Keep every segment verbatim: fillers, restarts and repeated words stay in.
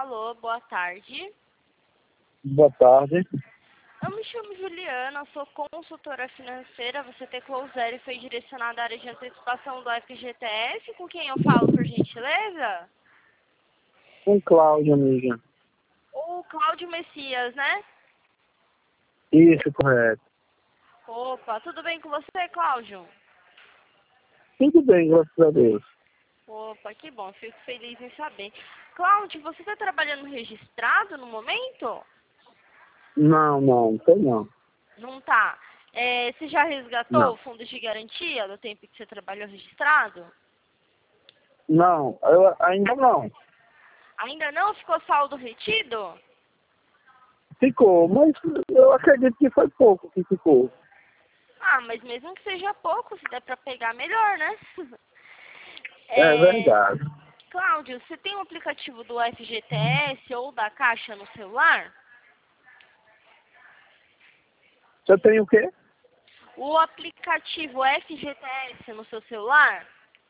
Alô, boa tarde. Boa tarde. Eu me chamo Juliana, sou consultora financeira. Você teclou zero e foi direcionada à área de antecipação do F G T S. Com quem eu falo, por gentileza? Com Cláudio, amiga. O Cláudio Messias, né? Isso, correto. Opa, tudo bem com você, Cláudio? Tudo bem, graças a Deus. Opa, que bom, fico feliz em saber. Cláudio, você está trabalhando registrado no momento? Não, não, não tem não. Não tá. É, você já resgatou Não. o fundo de garantia do tempo que você trabalhou registrado? Não, eu ainda não. Ainda não? Ficou saldo retido? Ficou, mas eu acredito que foi pouco que ficou. Ah, mas mesmo que seja pouco, se der pra pegar, melhor, né? É É, verdade. Cláudio, você tem o aplicativo do F G T S ou da Caixa no celular? Você tem o quê? O aplicativo F G T S no seu celular?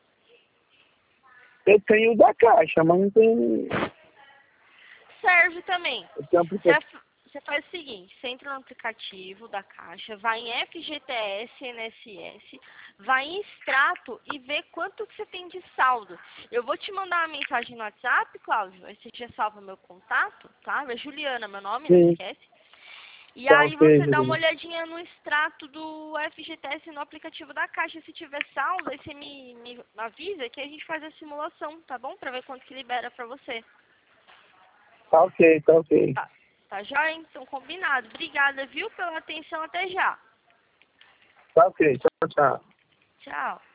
Eu tenho o da Caixa, mas não tenho... Serve também. Eu tenho Você aplicativo. af- você faz o seguinte, você entra no aplicativo da Caixa, vai em F G T S, N S S, vai em extrato e vê quanto que você tem de saldo. Eu vou te mandar uma mensagem no WhatsApp, Cláudio, aí você já salva meu contato, tá? É Juliana, meu nome, não Sim, esquece. E tá aí ok, você dá uma Juliana. olhadinha no extrato do F G T S no aplicativo da Caixa. Se tiver saldo, aí você me, me avisa que a gente faz a simulação, tá bom? Pra ver quanto que libera pra você. Tá ok, tá ok. Tá, tá joia? Então, combinado. Obrigada, viu, pela atenção. Até já. Tá ok, tchau, tchau. Tchau.